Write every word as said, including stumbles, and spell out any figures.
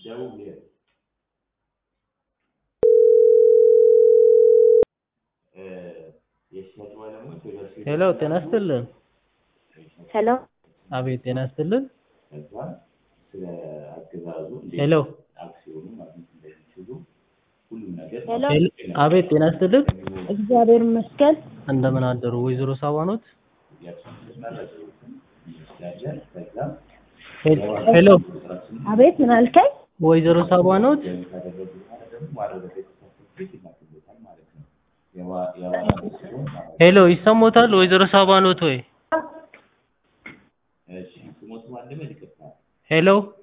ደቡብ ብሔር የሽመጡ ባለሙያዎች ወደ ሄሎ ጤና ይስጥልን። ሄሎ አቤት ጤና ይስጥልን። ከዛ ስለ አገዛዙ እንዴት ሄሎ አክሲዮኑ ማግኘት እንደሚችሉ ሁሉም ነገር ሄሎ አቤት ጤና ይስጥልን። እግዚአብሔር ይመስገን። እንደምን አደሩ ወይዘሮ ሳባኖት? ሄሎ አቤት ምን አልከኝ? ወይዘሮ ሳባኖት? ሄሎ ይሰሞታል ወይዘሮ ሳባኖት ወይ? ሄሎ